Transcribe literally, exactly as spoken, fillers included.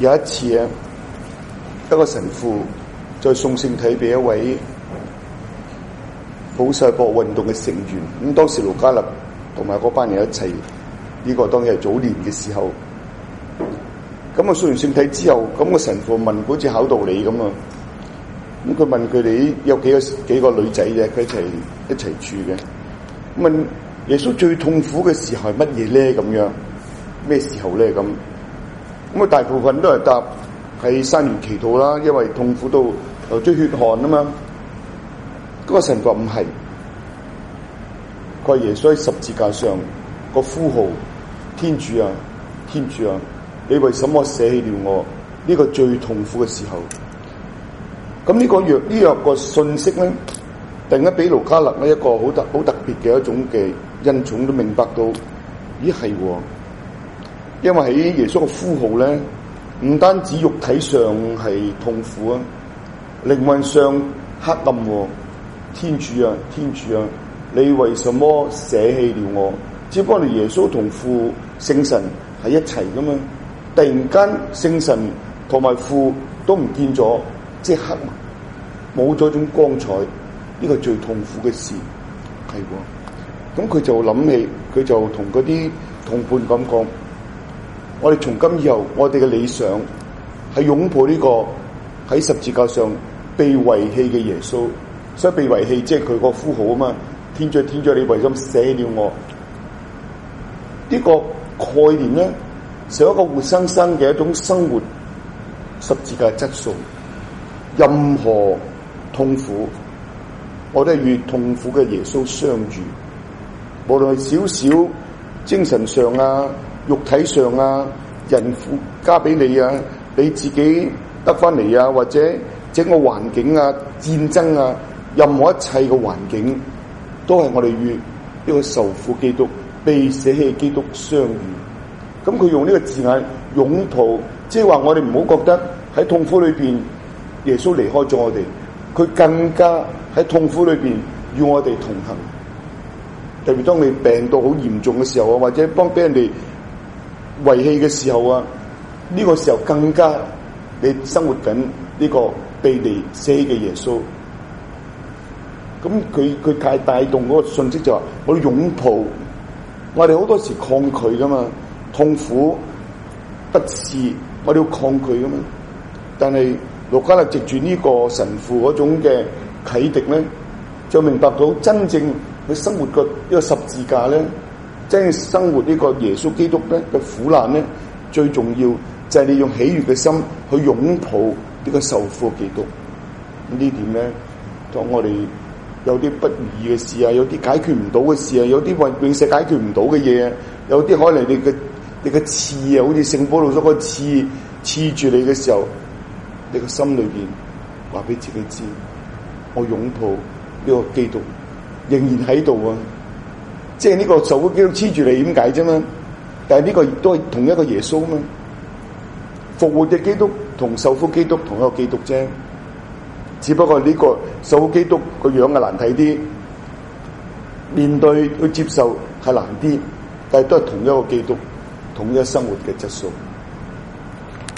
有一次啊，一個神父再送聖體俾一位普世博運動嘅成員，咁當時盧嘉勒同埋嗰班人一齊，呢、這個當然係早年嘅時候。咁啊，送完聖體之後，咁、那個神父問，好似考道理咁啊。咁佢問佢哋有幾個幾個女仔嘅，佢一齊一齊住嘅。問耶穌最痛苦嘅時候係乜嘢咧？咁樣咩時候咧？咁咁啊，大部分都係答喺山園祈禱啦，因為痛苦到流出血汗啊嘛。嗰、那個神父唔係，佢話耶穌喺十字架上個呼號：天主啊，天主啊！你為什麼捨棄了我？呢、這個最痛苦嘅時候，咁呢個藥呢藥個信息咧，突然間俾盧嘉勒咧一個好特好特別嘅一種嘅恩寵，都明白到，咦係，因為喺耶穌嘅呼號咧，唔單止肉體上係痛苦啊，靈魂上黑暗。天主啊，天主啊，你為什麼捨棄了我？只不過你耶穌同父聖神係一齊噶嘛。突然間聖神同埋父都唔見咗，即係黑，冇咗種光彩，呢、這個最痛苦嘅事係喎。咁佢就諗起，佢就同嗰啲同伴咁講：我哋從今以後，我哋嘅理想係擁抱呢個喺十字架上被遺棄嘅耶穌。所以被遺棄即係佢個呼號啊嘛！天主，天主，你為咗捨了我，呢、這個概念咧，成一個活生生嘅一種生活十字架質素。任何痛苦，我都係與痛苦嘅耶穌相遇。無論係少少精神上啊、肉體上啊、人父加俾你啊、你自己得翻嚟啊，或者整個環境啊、戰爭啊。任何一切嘅環境，都係我哋與呢個受苦基督、被捨棄基督相遇。咁佢用呢個字眼擁抱，即係話我哋唔好覺得喺痛苦裏邊耶穌離開咗我哋，佢更加喺痛苦裏邊與我哋同行。特別當你病到好嚴重嘅時候啊，或者幫俾人哋遺棄嘅時候啊，呢、這個時候更加你生活緊呢個被你捨棄嘅耶穌。咁佢佢帶帶動嗰個信息就話：我哋擁抱，我哋好多時抗拒噶嘛，痛苦不適，我哋要抗拒噶嘛。但係盧嘉勒藉住呢個神父嗰種嘅啟迪咧，就明白到真正佢生活個呢個十字架咧，真正生活呢個耶穌基督咧嘅苦難咧，最重要就係你用喜悅嘅心去擁抱呢個受苦基督。這點呢點咧，當我哋有啲不如意嘅事啊，有啲解決唔到嘅事啊，有啲永永世解決唔到嘅嘢啊，有啲可能你嘅你嘅刺啊，好似聖保羅所個刺刺住你嘅時候，你個心裏邊話俾自己知，我擁抱呢個基督仍然喺度啊！即係呢個受苦基督黐住你點解啫嘛？但係呢個亦都係同一個耶穌啊嘛，復活嘅基督同受苦基督同一個基督啫。只不過呢個受苦基督個樣係難睇啲，面對去接受係難啲，但係都係同一個基督，同一個生活嘅質素。